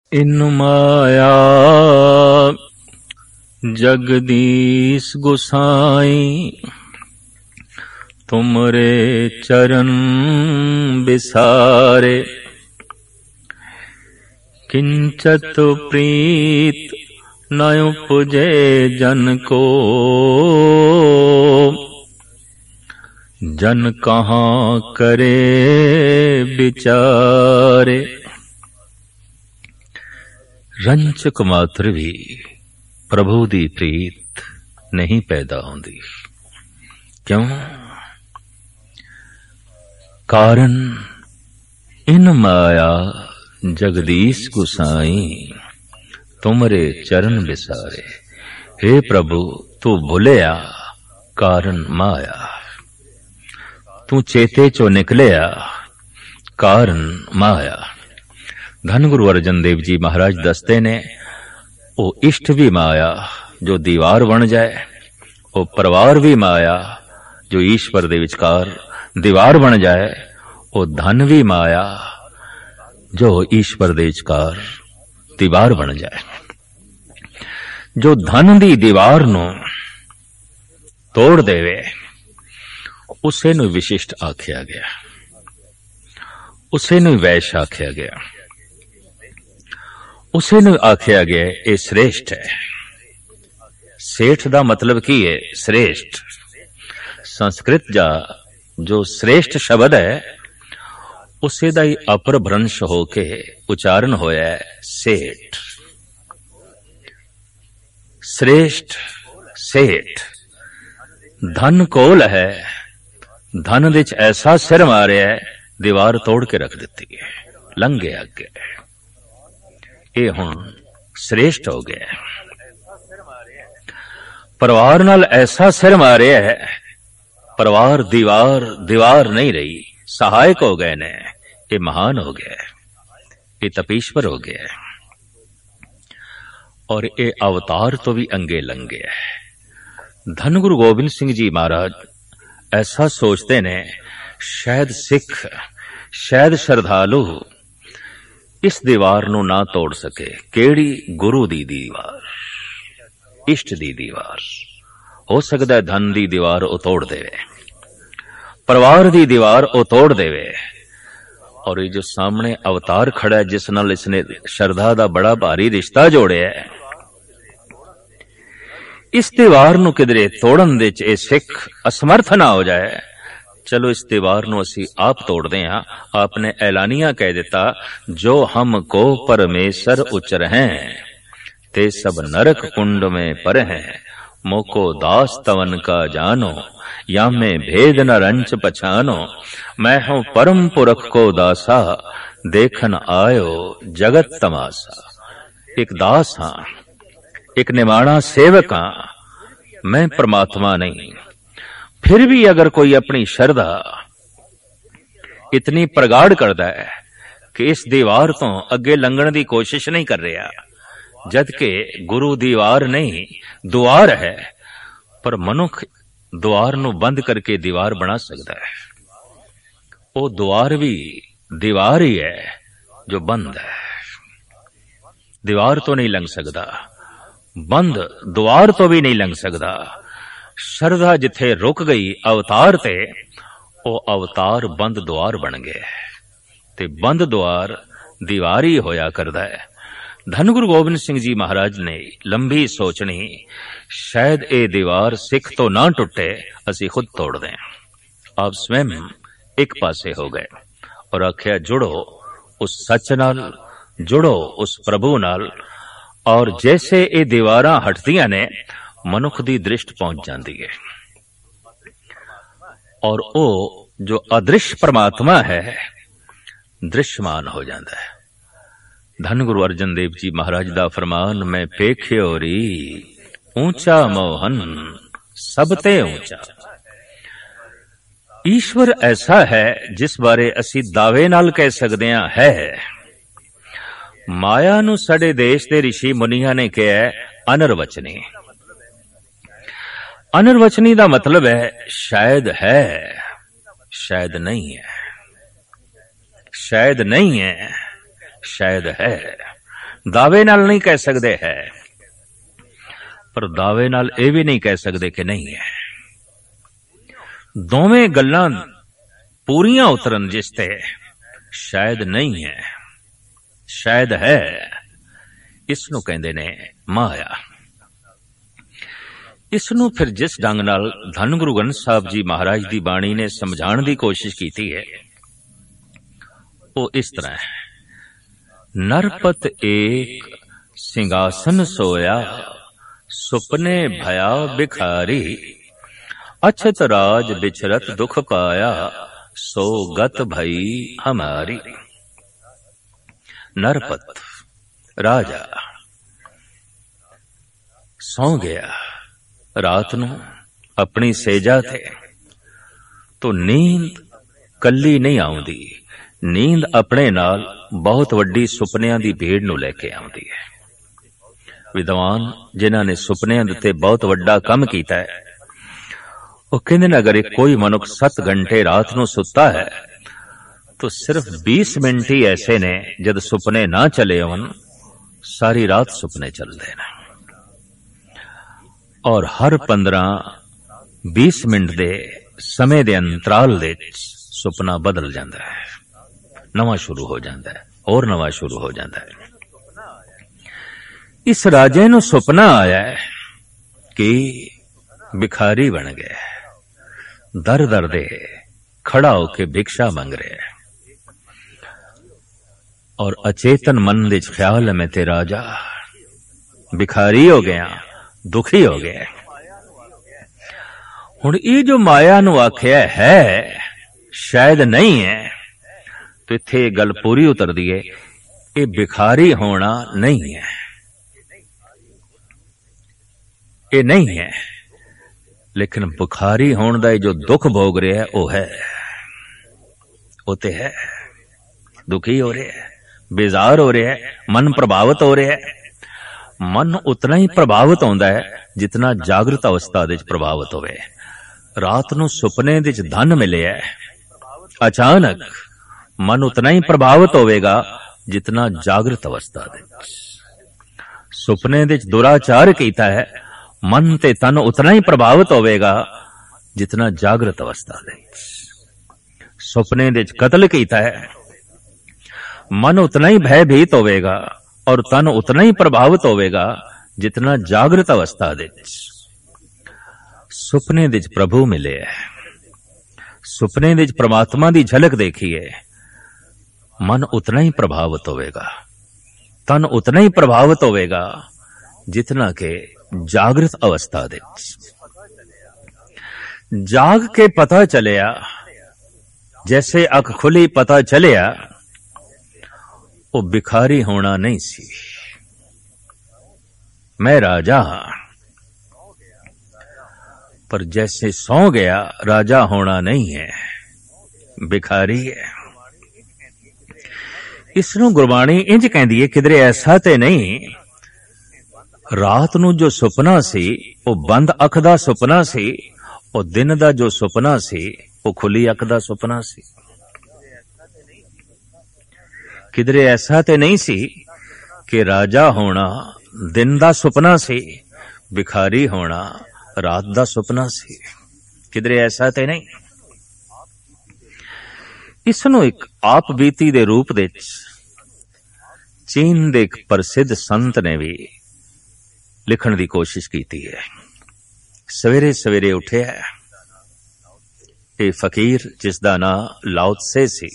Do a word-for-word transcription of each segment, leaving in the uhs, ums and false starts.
इन माया जगदीश गोसाई, तुमरे चरण बिसारे। किंचत प्रीत न उपजे जन को, जन कहाँ करे बिचारे। रंचक मात्र भी प्रभु दी प्रीत नहीं पैदा होंदी। क्यों? कारण इन माया जगदीश गुसाई, तुमरे चरण बिसारे। हे प्रभु, तू भुलिया कारण माया, तू चेते चो निकलिया कारण माया। धन गुरु अर्जन देव जी महाराज दसते ने, ओ इष्ट भी माया जो दीवार बन जाए, ओ परिवार भी माया जो ईश्वर दे विचकार दीवार बन जाए, ओ धन भी माया जो ईश्वर दे विचकार दीवार बन जाए। जो धन दी दीवार नूं तोड़ देवे उसे नूं विशिष्ट आख्या गया, उसे नूं वैश आख्या गया, उसे नूं आख्या गया ये श्रेष्ठ है। सेठ दा मतलब की है? श्रेष्ठ। संस्कृत जा जो श्रेष्ठ शब्द है उसे दा ही अपभ्रंश होके उच्चारण होया है सेठ। श्रेष्ठ सेठ। धन कोल है, धन विच ऐसा सिर मारिया है दीवार तोड़ के रख दी है, लंघे अगे। ये हुण श्रेष्ठ हो गया। परिवार नाल ऐसा सिर मारिया है, परिवार दीवार दीवार नहीं रही, सहायक हो गए ने। ये महान हो गया, ये तपीश्वर हो गया, और ये अवतार तो भी अंगे लंघे है। धन गुरु गोबिंद सिंह जी महाराज ऐसा सोचते ने, शायद सिख, शायद श्रद्धालु इस दीवार नूं ना तोड़ सके। केड़ी? गुरु दी दीवार, इष्ट दी दीवार। हो सकता है धन दी दीवार ओ तोड़ देवे, परिवार दी दीवार ओ तोड़ देवे, और ये जो सामने अवतार खड़ा है जिस नाल इसने श्रद्धा दा बड़ा भारी रिश्ता जोड़िया है, इस दीवार नूं किधरे तोड़न दे च ए सिख असमर्थ ना हो जाए। चलो इस दीवार नूं असी आप तोड़ दें। आपने ऐलानिया कह दिता, जो हमको परमेश्वर उचर हैं, ते सब नरक कुंड में पर हैं। मोको दास तवन का जानो, या में भेद न रंच पछानो। मैं हूं परम पुरख को दासा, देखन आयो जगत तमाशा। एक दास हां, एक निमाणा सेवक हां, मैं परमात्मा नहीं। फिर भी अगर कोई अपनी श्रद्धा इतनी प्रगाढ़ करता है कि इस दीवार तो अगे लंघण की कोशिश नहीं कर रहा, जबकि गुरु दीवार नहीं द्वार है, पर मनुख द्वार नूं बंद करके दीवार बना सकता है। वो द्वार भी दीवार ही है जो बंद है। दीवार तो नहीं लंघ सकता, बंद द्वार तो भी नहीं लंघ सकता। श्रद्धा जिथे रुक गई अवतार ते, ओ अवतार बंद द्वार बन गए, ते बंद द्वार दीवार ही होया करदा है। धन गुरु गोबिंद सिंह जी महाराज ने लंबी सोचनी, शायद ए दीवार सिख तो ना टुटे, असी खुद तोड़ दें। आप स्वयं एक पासे हो गए और आख्या, जुड़ो उस सच नाल, जुड़ो उस प्रभु नाल। और जैसे ये दीवारां हटदियां ने, मनुख दी दृष्टि पहुंच जाती है, और वो जो अदृश्य परमात्मा है दृश्यमान हो जाता है। धन गुरु अर्जन देव जी महाराज दा फरमान, मैं पेख्यो री ऊंचा मोहन सबते ऊंचा। ईश्वर ऐसा है जिस बारे असी दावे नाल कह सकते हैं है। माया नूं साडे देश दे ऋषि मुनिया ने कहा अनर्वचनी। अनर्वचनी दा मतलब है शायद है, शायद नहीं है, शायद नहीं है, शायद है। दावे नाल नहीं कह सकते है, पर दावे नाल ये भी नहीं कह सकते कि नहीं है। दोवें गल्लां पूरियां उतरन जिस ते शायद नहीं है, शायद है, इसनूं कहंदे ने माया। इसनूं फिर जिस ढंग नाल धन गुरु ग्रंथ साहब जी महाराज दी बाणी ने समझाण दी कोशिश की है, वो इस तरह है। नरपत एक सिंहासन सोया, सुपने भया बिखारी, अछत राज बिछरत दुख पाया, सो गत भई हमारी। नरपत राजा सौ गया रात नू अपनी सेजा थे, तो नींद कल्ली नहीं आउंदी, नींद अपने नाल बहुत वड्डी सुपनियां दी भीड़ नू लेके आउंदी है। विद्वान जिन्हां ने सुपनियां दे बहुत वड्डा काम कीता है, वो कहंदे ने अगर एक कोई मनुख सत्त घंटे रात नू सुता है, तो सिर्फ बीस मिनट ही ऐसे ने जद सुपने ना चले होन, सारी रात सुपने चलते हैं। और हर पंद्रह बीस मिनट दे समय दे अंतराल दे सुपना बदल जाता है, नवा शुरू हो जाता है, और नवा शुरू हो जाता है। इस राजे नू सुपना आया है कि भिखारी बन गया, दर दर दे खड़ा होके भिक्षा मंग रहे है, और अचेतन मन दे ख्याल में ते राजा भिखारी हो गया, दुखी हो गया। हुण ये जो माया नू आख्या है शायद नहीं है, तो इत्थे गल पूरी उतर दी है, ये भिखारी होना नहीं है, ये नहीं है, लेकिन भिखारी होने का जो दुख भोग रहा है वो है, वो तो है, दुखी हो रहे है, बेजार हो रहे है, मन प्रभावित हो रहे है। मन उतना ही प्रभावित होता है जितना जागृत अवस्था दे प्रभावित होवे। रात नू सुपने दे धन मिले है, अचानक मन उतना ही प्रभावित होवेगा जितना जागृत अवस्था दे। सुपने दे दुराचार कीता है, मन ते तन उतना ही प्रभावित होवेगा जितना जागृत अवस्था दे। सुपने दे कत्ल कीता है, मन उतना ही भयभीत होवेगा और तन उतना ही प्रभावित होवेगा जितना जागृत अवस्था दे। सुपने दे प्रभु मिले है, सुपने दे परमात्मा दी झलक देखी है, मन उतना ही प्रभावित होवेगा, तन उतना ही प्रभावित होवेगा जितना के जागृत अवस्था दे। जाग के पता चलिया, जैसे अख खुली पता चलिया, वो भिखारी होना नहीं सी, मैं राजा हां। पर जैसे सौ गया, राजा होना नहीं है, भिखारी है। इसनों गुरबाणी इंज कहंदी है, किधरे ऐसा ते नहीं, रात नू जो सुपना सी वो बंद अख दा सुपना सी, और दिन दा जो सुपना सी वो खुली अख दा सुपना सी। किधरे ऐसा ते नहीं सी कि राजा होना दिन दा सुपना सी, भिखारी होना रात दा सुपना सी, किधरे ऐसा ते नहीं। इसनों एक आप बीती दे रूप दे चीन दे एक प्रसिद्ध संत ने भी लिखण दी कोशिश की है। सवेरे सवेरे उठे है, ये फकीर जिसदा नाम लाओ त्से सी,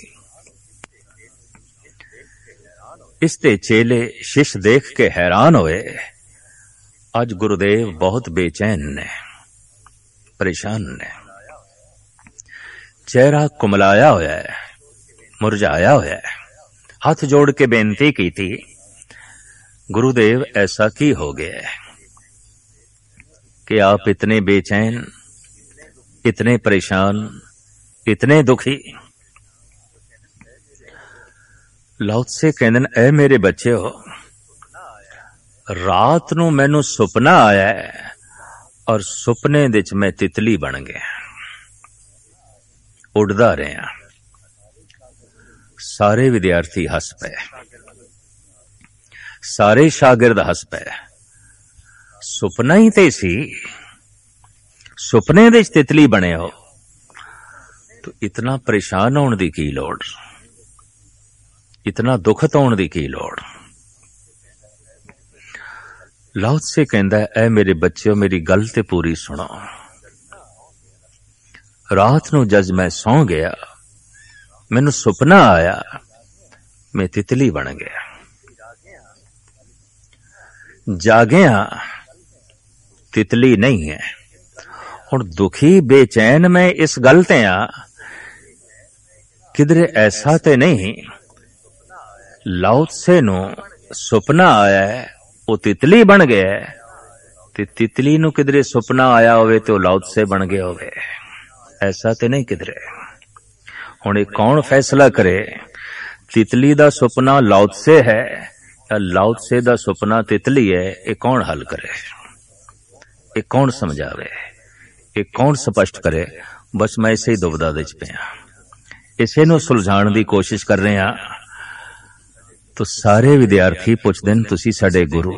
इसते चेले शिष्य देख के हैरान होए, आज गुरुदेव बहुत बेचैन ने, परेशान ने, चेहरा कुमलाया होया है, मुरझाया होया है। हाथ जोड़ के बेनती की थी, गुरुदेव ऐसा की हो गया है कि आप इतने बेचैन, इतने परेशान, इतने दुखी। लाओ त्से कहंदे ने, ऐ मेरे बच्चे हो, रात नू मैनू सुपना आया है और सुपने दे च मैं तितली बन गया, उड़दा रहा। सारे विद्यार्थी हस पे। सारे शागिर्द हस पे। सुपना ही ते सी, सुपने दे तितली बने हो तो इतना परेशान होने की की लोड़, इतना दुखत होने की की लोड़। लाओ त्से कहंदा है, ऐ मेरे बच्चों मेरी गल ते पूरी सुनो। रात नूं जज मैं सौ गया, मैनू सुपना आया, मैं तितली बन गया। जागिया तितली नहीं है। हुण दुखी बेचैन मैं इस गल ते आ, किधरे ऐसा ते नहीं लाओ त्से नू सुपना आया है, वो तितली बन गया है, ते तितली नू किधरे सुपना आया होवे तो लाओ त्से बन गया होवे, ऐसा ते नहीं किधरे। हुण ये कौन फैसला करे, तितली दा सुपना लाओ त्से है या लाओ त्से दा सुपना तितली है? ये कौन हल करे, ये कौन समझावे, ये कौन स्पष्ट करे? बस मैं इसे ही दुविधा दे च पिया, इसे नू सुलझाण दी कोशिश कर रहे हां। तो सारे विद्यार्थी पुछदे ने, तुसी साडे गुरु,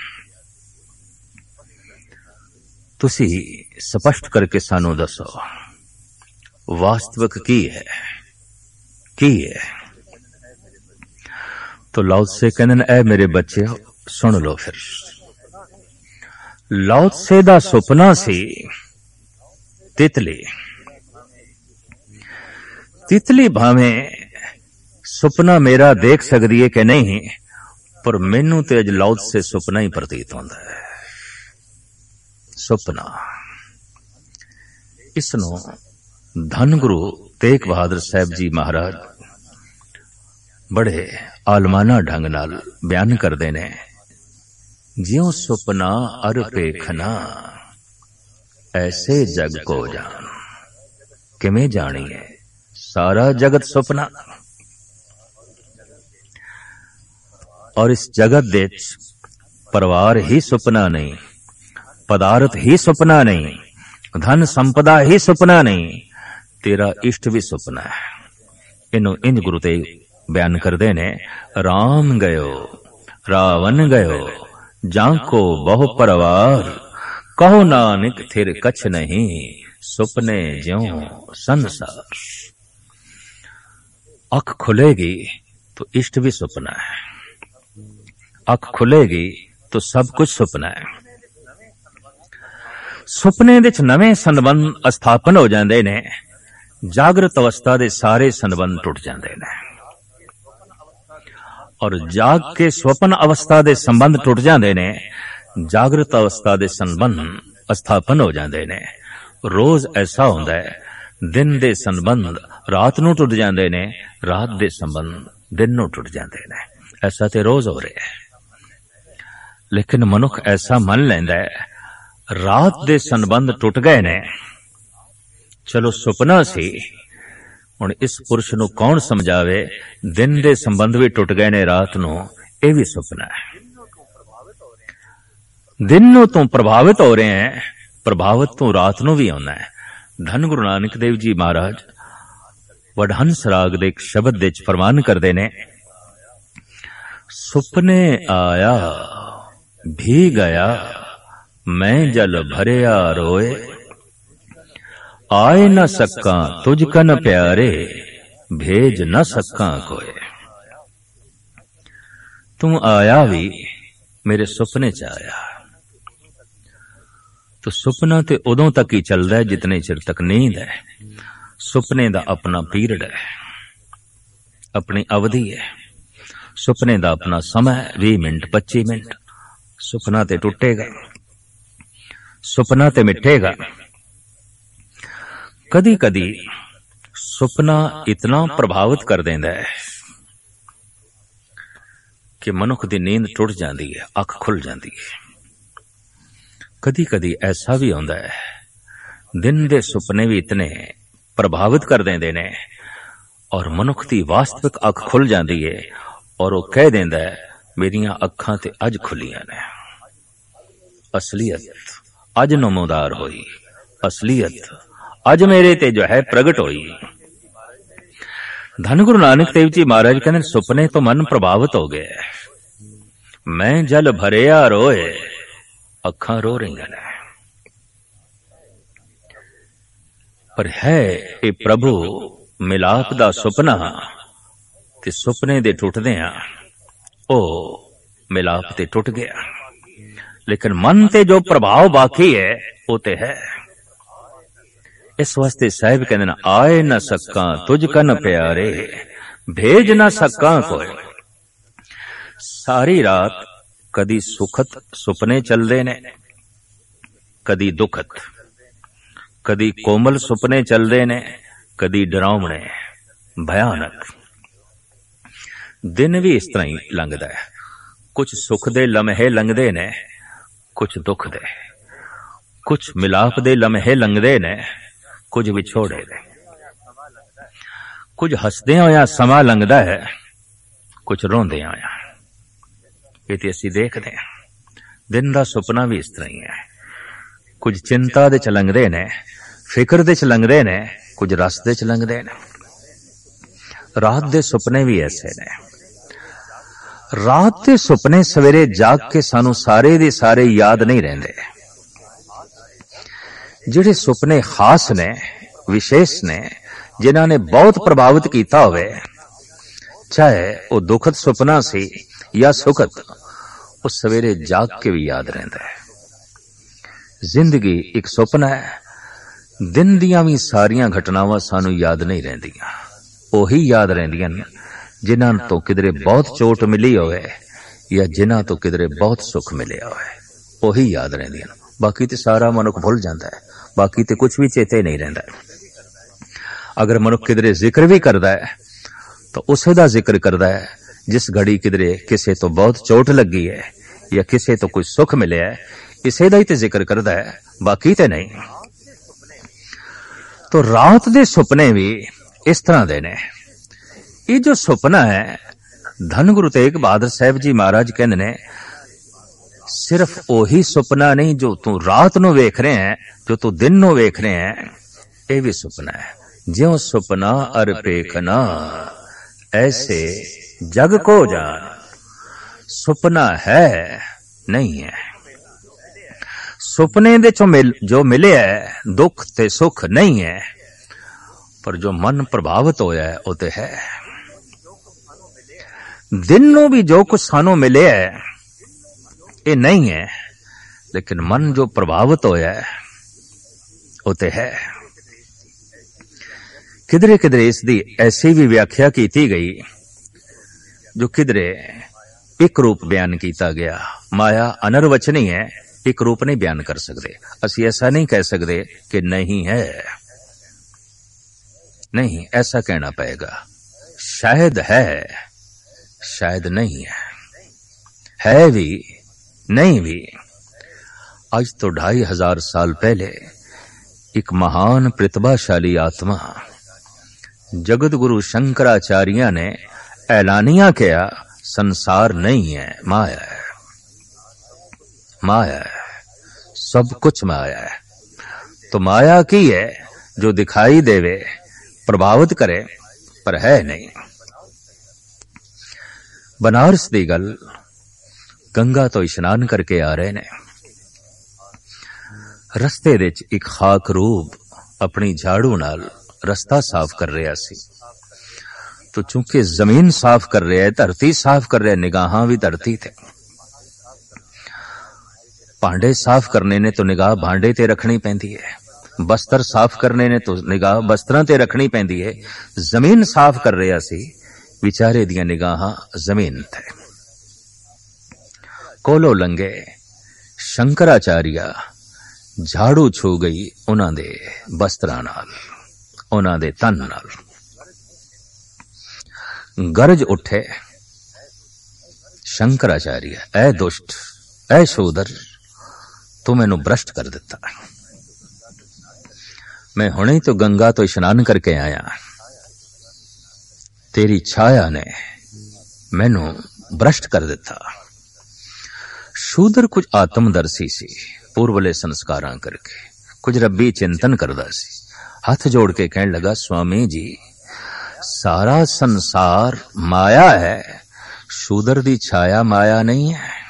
तुसी स्पष्ट करके सानू दसो वास्तविक की है, की है? तो लाओ त्से कहंदे ने, ऐ मेरे बच्चे सुन लो फिर। लाओ त्से दा सुपना सी तितली। तितली भावें सुपना मेरा देख सकती है कि नहीं, पर मैनू तो अज लाओ त्से सुपना ही प्रतीत होता है। सुपना इसनों धन गुरु तेग बहादुर साहब जी महाराज बड़े आलमाना ढंग नाल बयान करते ने, ज्यों सुपना अर पेखना ऐसे जग को जान। किवें जानी है? सारा जगत सुपना, और इस जगत दे परिवार ही सुपना नहीं, पदार्थ ही सुपना नहीं, धन संपदा ही सुपना नहीं, तेरा इष्ट भी सुपना है। इनू इंज गुरु ते बयान करदे ने, राम गयो रावण गयो जांको बहु परवार, कहो नानक थिर कछ नहीं, सुपने ज्यों संसार। अख खुलेगी तो इष्ट भी सुपना है, अख खुलेगी तो सब कुछ सुपना है। सुपने दे च नवें संबंध स्थापन हो जाते ने, जागृत अवस्था दे सारे संबंध टुट जाते ने, और जाग के स्वप्न अवस्था दे संबंध टुट जाते ने, जागृत अवस्था दे संबंध स्थापन हो जाते ने। रोज ऐसा होता है, दिन दे संबंध रात नूं टुट जाते ने, रात दे संबंध दिन नूं टुट जाते ने। ऐसा ते रोज हो रहा है, लेकिन मनुख ऐसा मन लैंदा है, रात दे संबंध टुट गए ने, चलो सुपना सी, हुण इस पुरुष नूं कौन समझावे, दिन दे संबंध भी टुट गए ने, रात नूं ये भी सुपना है। दिन नूं तो प्रभावित हो रहे हैं, प्रभावित तो रात नूं भी होना है। धन गुरु नानक देव जी महाराज वडहंस राग दे एक शब्द दे फरमान करदे ने, सुपने आया भी गया मैं जल भरिया रोए, आए न सका तुझ कन प्यारे, भेज न सका कोय। तू आया भी मेरे सुपने च आया, तो सुपना ते उदों तक ही चलता है जितने चिर तक नींद है। सुपने दा अपना पीरियड है, अपनी अवधि है। सुपने दा अपना समय बीस मिनट पच्ची मिनट। सुपना ते टुटेगा, सुपना ते मिटेगा। कदी कदी सुपना इतना प्रभावित कर देंदा है कि मनुख दी नींद टुट जाती है, अख खुल जाती है। कदी कदी ऐसा भी होता है, दिन दे सुपने भी इतने प्रभावित कर देंदे ने और मनुख दी वास्तविक अख खुल जाती है और वो कह देंदा है, मेरियां अखां ते अज खुलियां ने। असलियत अज नमोदार होई, असलियत अज मेरे ते जो है प्रगट होई। धन गुरु नानक देव जी महाराज कहते सुपने तो मन प्रभावित हो गया, मैं जल भरिया रोए, अखां रो रही ने। पर है ये प्रभु मिलाप दा सुपना, ते सुपने दे टुटदियां ओ मिलाप ते टुट गया। लेकिन मन ते जो प्रभाव बाकी है वो ते है। इस वास्ते साहिब कहते न, आए न सका तुझ कन प्यारे, भेज न सका कोई। सारी रात कदी सुखत सुपने चलते ने, कदी दुखत, कदी कोमल सुपने चलते ने, कदी डरावने भयानक। दिन भी इस तरह ही लंघदा है। कुछ सुख दे लम्हे लंघदे ने, कुछ दुख दे, कुछ मिलाप दे लम्हे लंघदे ने, कुछ विछोड़े दे, कुछ हसदे होया समा लंघदा है, कुछ रोंदे होया। ये ते असीं देखदे हां। दिन दा सुपना भी इस तरह ही है। कुछ चिंता दे च लंघदे ने, फिक्र दे च लंघदे ने, कुछ रस दे च लंघदे ने। रात दे सुपने भी ऐसे ने। रात दे सुपने सवेरे जाग के सानू सारे दे सारे याद नहीं रहंदे। जिहड़े सुपने खास ने, विशेष ने, जिन्हां ने बहुत प्रभावित कीता होवे, चाहे वो दुखद सुपना सी या सुखद, वो सवेरे जाग के भी याद रहंदा है। जिंदगी एक सुपना है। दिन दियां भी सारियां घटनावां सानू याद नहीं रहंदियां। ओही याद रहंदियां जिन्हां तो किधरे बहुत चोट मिली होवे या जिन्हां तो किधरे बहुत सुख मिलिया होवे, ओही याद रहंदियां। बाकी ते सारा मनुख भुल जांदा है। बाकी ते कुछ भी चेते नहीं रहंदा। अगर मनुख किधरे जिक्र भी करदा है तो उसे दा जिक्र करदा है जिस घड़ी किधरे किसे तो बहुत चोट लगी है या किसे तो कोई सुख मिलिया है, इसे दा ही ते जिक्र करदा है, बाकी ते नहीं। तो रात दे सुपने भी इस तरह दे ने। ये जो सुपना है, धन गुरु तेग बहादुर साहब जी महाराज कहंदे ने, सिर्फ ओही सुपना नहीं जो तू रात नु वेख रहे हैं, जो तू दिन नु वेख रहे हैं, ये भी सुपना है। ज्यों सुपना अर पेखना, ऐसे जग को जान। सुपना है नहीं है। सुपने दे चो मिल जो मिले है, दुख ते सुख नहीं है, पर जो मन प्रभावित होया है वो ते है। दिन नु भी जो कुछ सानू मिले है ये नहीं है, लेकिन मन जो प्रभावित होया है वो ते है। किधरे किधरे इसकी ऐसी भी व्याख्या की गई जो किधरे एक रूप बयान किया गया। माया अनर्वचनी है, एक रूप नहीं बयान कर सकते। असी ऐसा नहीं कह सकते कि नहीं है, नहीं, ऐसा कहना पड़ेगा। शायद है, शायद नहीं है, है भी नहीं भी। आज तो ढाई हजार साल पहले एक महान प्रतिभाशाली आत्मा जगत गुरु शंकराचार्य ने ऐलानिया किया, संसार नहीं है, माया है, माया है, सब कुछ माया है। तो माया की है जो दिखाई देवे, प्रभावित करे, पर है नहीं। बनारस दी गल, गंगा तो इशनान करके आ रहे ने, रस्ते दे एक खाक रूप अपनी झाड़ू नाल रस्ता साफ कर रहा सी। तो चूंकि जमीन साफ कर रहा है, धरती साफ कर रहा है, निगाहां भी धरती थे। भांडे साफ करने ने तो निगाह भांडे ते रखनी पैंदी है, बस्तर साफ करने ने तो निगाह बस्तरां ते रखनी पैंदी है। जमीन साफ कर रहा सी, विचारे दियां निगाहां जमीन थे। कोलो लंगे शंकराचार्य झाड़ू छू गई उन्हां दे बस्तरां नाल, उन्हां दे तन नाल। गरज उठे शंकराचार्य, ऐ दुष्ट, ऐ शूदर, तू मैनू भ्रष्ट कर दिता। मैं हुणे तो गंगा तो इशनान करके आया, तेरी छाया ने मैनू भ्रष्ट कर दिता। शूदर कुछ आत्मदर्शी सी, पूर्वले संस्कारां करके कुछ रब्बी चिंतन करदा सी। हाथ जोड़ के कहने लगा, स्वामी जी, सारा संसार माया है, शूदर दी छाया माया नहीं है।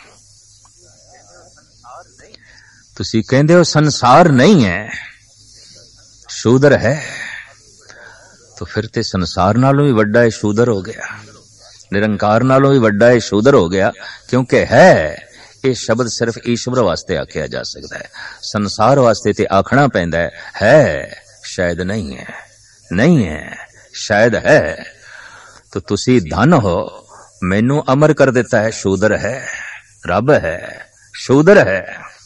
तुसी कहंदे हो संसार नहीं है, शूदर है, तो फिर ते संसार नालों भी वड्डा है शूदर हो गया, निरंकार नालों भी वड्डा है शूदर हो गया। क्योंकि है ये शब्द सिर्फ ईश्वर वास्ते आख्या जा सकता है, संसार वास्ते ते आखना पैंदा है, है शायद नहीं है, नहीं है शायद है। तो तुसी धन हो, मैनू अमर कर देता है शूदर है, रब है, शूदर है।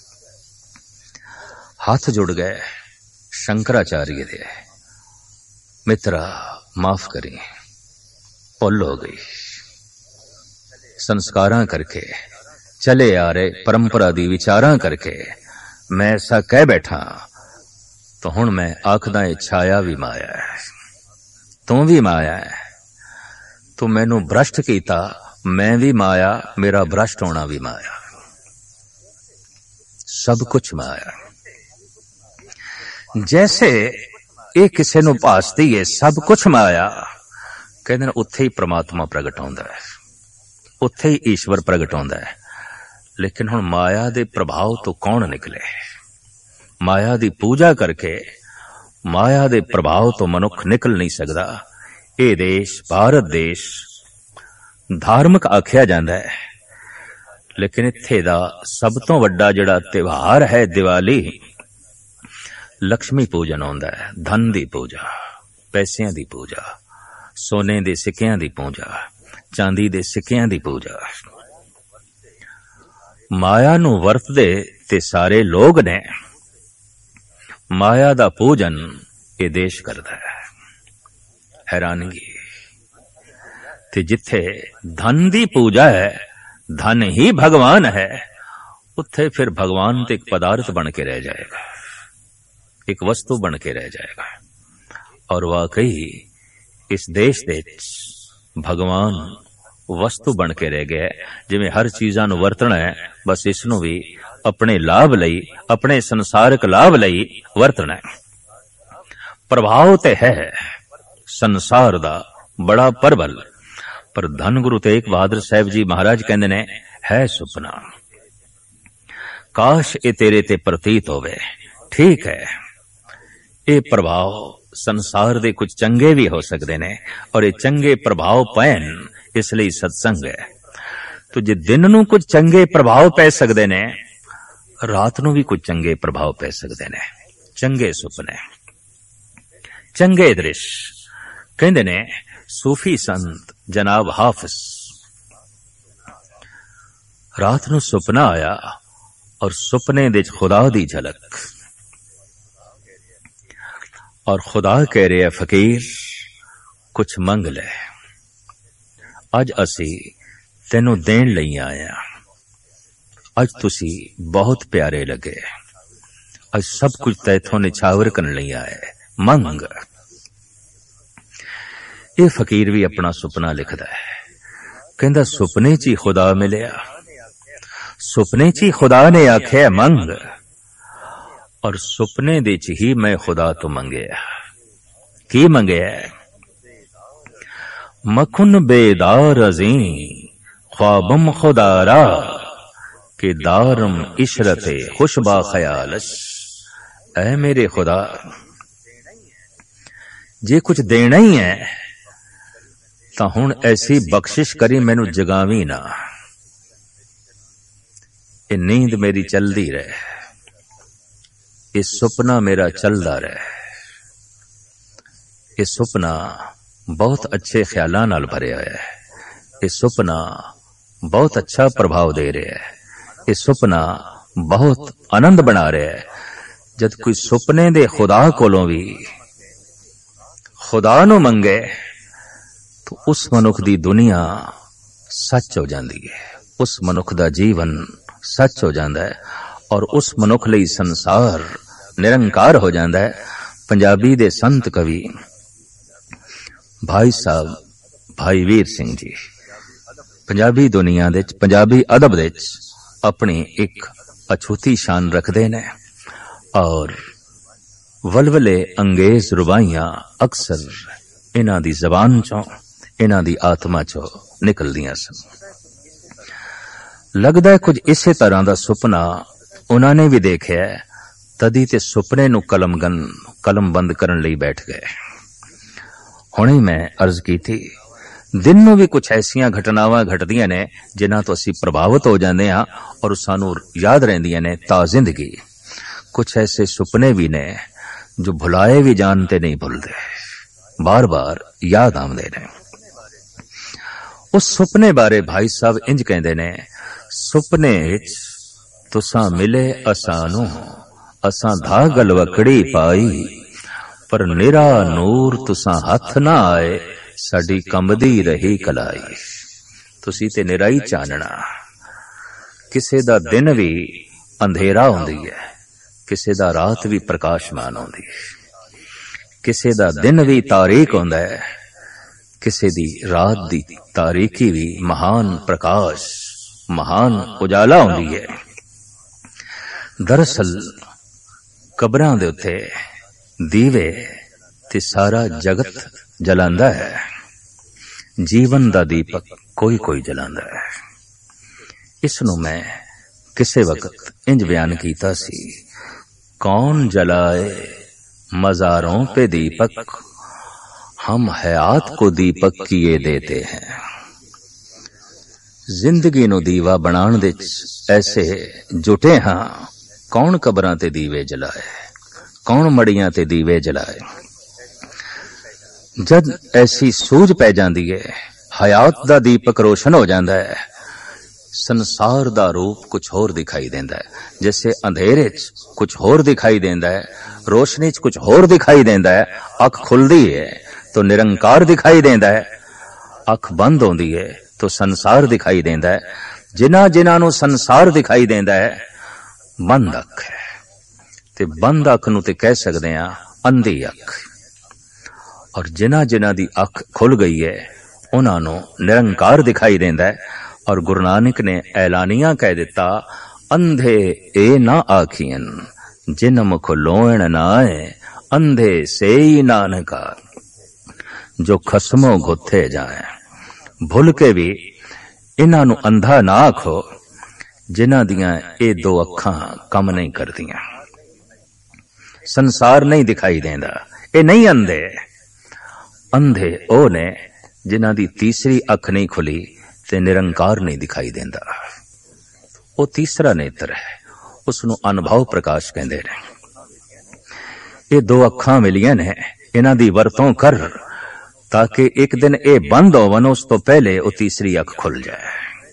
हाथ जुड़ गए शंकराचार्य दे, मित्रा माफ करी, भुल हो गई, संस्कारां करके चले आ रहे परंपरा दी विचारां करके मैं ऐसा कह बैठा, तो हुण मैं आखदा है छाया भी माया है, तू भी माया है, तू मैनू भ्रष्ट कीता, मैं भी माया, मेरा भ्रष्ट होना भी माया, सब कुछ माया। जैसे ये किसी नू भासदी है सब कुछ माया, कहते हैं उत्थे ही परमात्मा प्रगट होंदा है, उत्थे ही ईश्वर प्रगट होंदा है। लेकिन हुण माया दे प्रभाव तो कौन निकले? माया दी पूजा करके माया दे प्रभाव तो मनुख निकल नहीं सकदा। ये देश भारत देश धार्मिक आख्या जांदा है, लेकिन इत्थे दा सब तो वड्डा जिहड़ा त्योहार है दिवाली, लक्ष्मी पूजन होंदा है, धन दी पूजा, पैसिਆਂ दी पूजा, सोने दे सिक्किਆਂ दी पूजा, चांदी दे सिक्किਆਂ दी पूजा। माया नू वरतदे ते सारे लोग ने, माया दा पूजन ये देश करदा है। हैरानगी ते जिथे धन दी पूजा है, धन ही भगवान है, उत्थे फिर भगवान तो एक पदार्थ बन के रह जाएगा, एक वस्तु बन के रह जाएगा। और वाकई इस देश दे भगवान वस्तु बन के रह गया, जिवें हर चीज़ां नूं वरतना है, बस इसनूं भी अपने लाभ लई, अपने संसारिक लाभ लई वरतना है। प्रभाव ते है संसार दा बड़ा प्रबल, पर धन गुरु तेग बहादुर साहब जी महाराज कहंदे ने, है सुपना, काश ये तेरे ते प्रतीत होवे। ठीक है, ये प्रभाव संसार दे कुछ चंगे भी हो सकते ने, और ये चंगे प्रभाव पैन इसलिए सत्संग है। तो जे दिन नूं कुछ चंगे प्रभाव पै सकते ने, रात नूं भी कुछ चंगे प्रभाव पै सकते ने। चंगे सुपने, चंगे दृश्य। कहंदे ने सूफी संत जनाब हाफिज, रात नूं सुपना आया और सुपने दे खुदा दी झलक, और खुदा कह रहे है फकीर कुछ मंग ले, अज असी तेनू देन लई आया, अज तुसी बहुत प्यारे लगे, अज सब कुछ तैथों निछावर करने लई आए, मंग। ये फकीर भी अपना सुपना लिखदा है, कहंदा सुपने च ही खुदा मिलिया, सुपने च ही खुदा ने आख्या मंग, और सुपने दे च ही मैं खुदा तो मंगया। की मंगया? मखुन बेदार अजी ख्वाबम खुदारा के दारम इशरते खुशबा ख्यालश। ऐ मेरे खुदा, जे कुछ देना ही है तो हुण ऐसी बख्शिश करी मैनू जगावी ना, ये नींद मेरी चलदी रहे, ये सुपना मेरा चलदा रहे, ये सुपना बहुत अच्छे ख्यालां नाल भरिया है, ये सुपना बहुत अच्छा प्रभाव दे रहा है, ये सुपना बहुत आनंद बना रहा है। जद कोई सुपने दे खुदा कोलों भी खुदा नू मंगे तो उस मनुख दी दुनिया सच हो जाती है, उस मनुख दा जीवन सच हो जाता है, और उस मनुख लई संसार निरंकार हो जाता है। पंजाबी दे संत कवि भाई साहब भाई वीर सिंह जी पंजाबी दुनिया दे पंजाबी अदब दे अपनी एक अछूती शान रखते ने, और वलवले अंगेज रुबाइयां अक्सर इन्हां दी जबान चों इन्हां दी आत्मा चों निकलदियां सन। लगदा है कुछ इसे तरह दा सुपना ਉਹਨਾਂ ਨੇ ਵੀ ਦੇਖਿਆ, ਤਦੀ ਤੇ ਸੁਪਨੇ ਨੂੰ ਕਲਮਗਨ ਕਲਮਬੰਦ ਕਰਨ ਲਈ ਬੈਠ ਗਏ। ਹੁਣੇ ਮੈਂ ਅਰਜ਼ ਕੀਤੀ, ਦਿਨ ਨੂੰ ਵੀ ਕੁਝ ਐਸੀਆਂ ਘਟਨਾਵਾਂ ਘਟਦੀਆਂ ਨੇ ਜਿਨ੍ਹਾਂ ਤੋਂ ਅਸੀਂ ਪ੍ਰਭਾਵਿਤ ਹੋ ਜਾਂਦੇ ਹਾਂ ਔਰ ਸਾਨੂੰ ਯਾਦ ਰਹਿੰਦੀਆਂ ਨੇ ਤਾ ਜ਼ਿੰਦਗੀ। ਕੁਝ ਐਸੇ ਸੁਪਨੇ ਵੀ ਨੇ ਜੋ ਭੁਲਾਏ ਵੀ ਜਾਣ ਤੇ ਨਹੀਂ ਭੁੱਲਦੇ, ਬਾਰ ਬਾਰ ਯਾਦ ਆਉਂਦੇ ਨੇ। ਉਸ ਸੁਪਨੇ ਬਾਰੇ ਭਾਈ ਸਾਹਿਬ ਇੰਜ ਕਹਿੰਦੇ ਨੇ, ਸੁਪਨੇ ਵਿੱਚ ਤੁਸਾਂ ਮਿਲੇ ਅਸਾਂ ਨੂੰ, ਅਸਾਂ ਧਾਗ ਲਵਕੜੀ ਪਾਈ, ਪਰ ਨਿਰਾ ਨੂਰ ਤੁਸਾਂ ਹੱਥ ਨਾ ਆਏ, ਸਾਡੀ ਕੰਬਦੀ ਰਹੀ ਕਲਾਈ। ਤੁਸੀਂ ਤੇ ਨਿਰਾਈ ਚਾਨਣਾ। ਕਿਸੇ ਦਾ ਦਿਨ ਵੀ ਅੰਧੇਰਾ ਹੁੰਦੀ ਹੈ, ਕਿਸੇ ਦਾ ਰਾਤ ਵੀ ਪ੍ਰਕਾਸ਼ਮਾਨ ਹੁੰਦੀ ਹੈ। ਕਿਸੇ ਦਾ ਦਿਨ ਵੀ ਤਾਰੀਕ ਹੁੰਦਾ ਹੈ, ਕਿਸੇ ਦੀ ਰਾਤ ਦੀ ਤਾਰੀਕੀ ਵੀ ਮਹਾਨ ਪ੍ਰਕਾਸ਼, ਮਹਾਨ ਉਜਾਲਾ ਹੁੰਦੀ ਹੈ। ਦਰਅਸਲ ਕਬਰਾਂ ਦੇ ਉੱਤੇ ਦੀਵੇ ਤੇ ਸਾਰਾ ਜਗਤ ਜਲਾਂਦਾ ਹੈ, ਜੀਵਨ ਦਾ ਦੀਪਕ ਕੋਈ ਕੋਈ ਜਲਾਂਦਾ ਹੈ। ਇਸ ਨੂੰ ਮੈਂ ਕਿਸੇ ਵਕਤ ਇੰਜ ਬਿਆਨ ਕੀਤਾ ਸੀ, ਕੌन जलाए मज़ारों पे दीपक, हम हयात को दीपक किए देते हैं। जिंदगी नूं दीवा बनाण दे ऐसे जुटे हाँ, कौन कबरां ते दीवे जलाए, कौन मड़ियां ते दीवे जलाए। जद ऐसी सूझ पै जांदी है, हयात दा दीपक रोशन हो जांदा है, संसार दा रूप कुछ होर दिखाई देंदा है। जैसे अंधेरे च कुछ होर दिखाई देंदा है, रोशनी च कुछ होर दिखाई देंदा है। अख खुलदी है तो निरंकार दिखाई देंदा है, अख बंद होंदी है तो संसार दिखाई देंदा है। जिन्हां जिन्हां नूं संसार दिखाई देंदा है, बंद अख है, ते बंद अख नूं ते कह सकदे हां अंधी अख। और जिन्हां जिन्हां दी अख खुल गई है, उन्हां नूं निरंकार दिखाई देंदा है। और गुरु नानक ने ऐलानिया कह दिता, अंधे ए ना आखियन, जिन मुख लोण नाए, अंधे से ही नानका, जो खसमों गुथे जाए। भुल के भी इन्हां नूं अंधा ना आखो, जिन्हां दियां ए दो अखां कम नहीं करदियां, संसार नहीं दिखाई देंदा। ए नहीं अंधे, अंधे ओ ने जिन्हां दी तीसरी अख नहीं खुली ते निरंकार नहीं दिखाई देंदा। वो तीसरा नेत्र है, उसनूं अनुभव प्रकाश कहंदे ने। ये दो अखां मिलियां ने, इन्हां दी वरतों कर ताकि एक दिन ये बंद होवन, उस तो पहले वो तीसरी अख खुल जाए।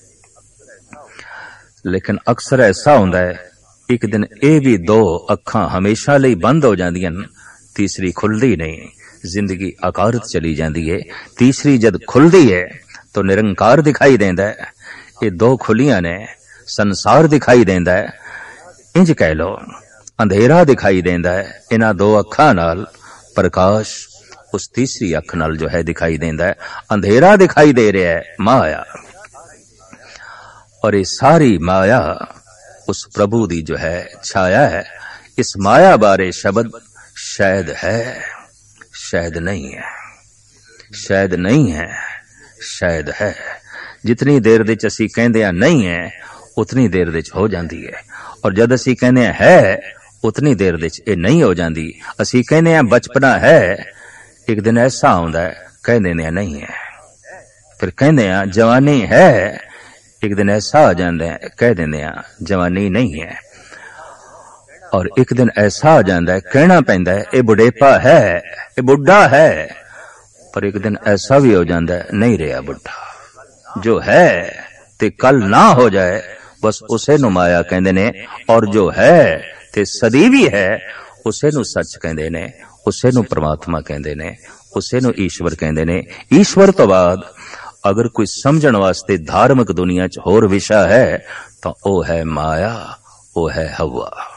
लेकिन अक्सर ऐसा हुंदा है, एक दिन ये भी दो अखां हमेशा लई बंद हो जांदियां, तीसरी खुलदी नहीं, जिंदगी अकारत चली जांदी है। तीसरी जद खुलदी है तो निरंकार दिखाई देंदा है। ये दो खुलियां ने, संसार दिखाई देंदा है। इंज कह लो, अंधेरा दिखाई देंदा है, इन्हां दो अखां नाल प्रकाश उस तीसरी अख नाल जो है दिखाई देंदा है। अंधेरा दिखाई दे रहा है माया, और ये सारी माया उस प्रभु दी जो है छाया है। इस माया बारे शब्द शायद है, शायद नहीं है, शायद नहीं है, शायद है। जितनी देर दे च असीं कहंदे आ नहीं है, उतनी देर दे च हो जांदी है। और जद असीं कहंदे आ है, उतनी देर दे च ये नहीं हो जांदी। असीं कहंदे आ बचपना है, एक दिन ऐसा आउंदा है कह देंदे आ नहीं है। फिर कहंदे आ जवानी है, एक दिन ऐसा आ जांदा है कह देंदे आ जवानी नहीं है। और एक दिन ऐसा आ जांदा है कहना पैंदा है ये बुढ़ेपा है, ये बुढ़ा है। पर एक दिन ऐसा भी हो जाता है नहीं रहा बुढ़ा, जो है ते कल ना हो जाए, बस उसे नु माया कहंदे ने। और जो है ते सदी भी है, उसे नु सच कहंदे ने, उसे नु परमात्मा कहंदे ने, उसे नु ईश्वर कहंदे ने। ईश्वर तो बाद अगर कोई समझण वास्ते धार्मिक दुनिया च होर विशा है तो ओ है माया, ओ है हवा।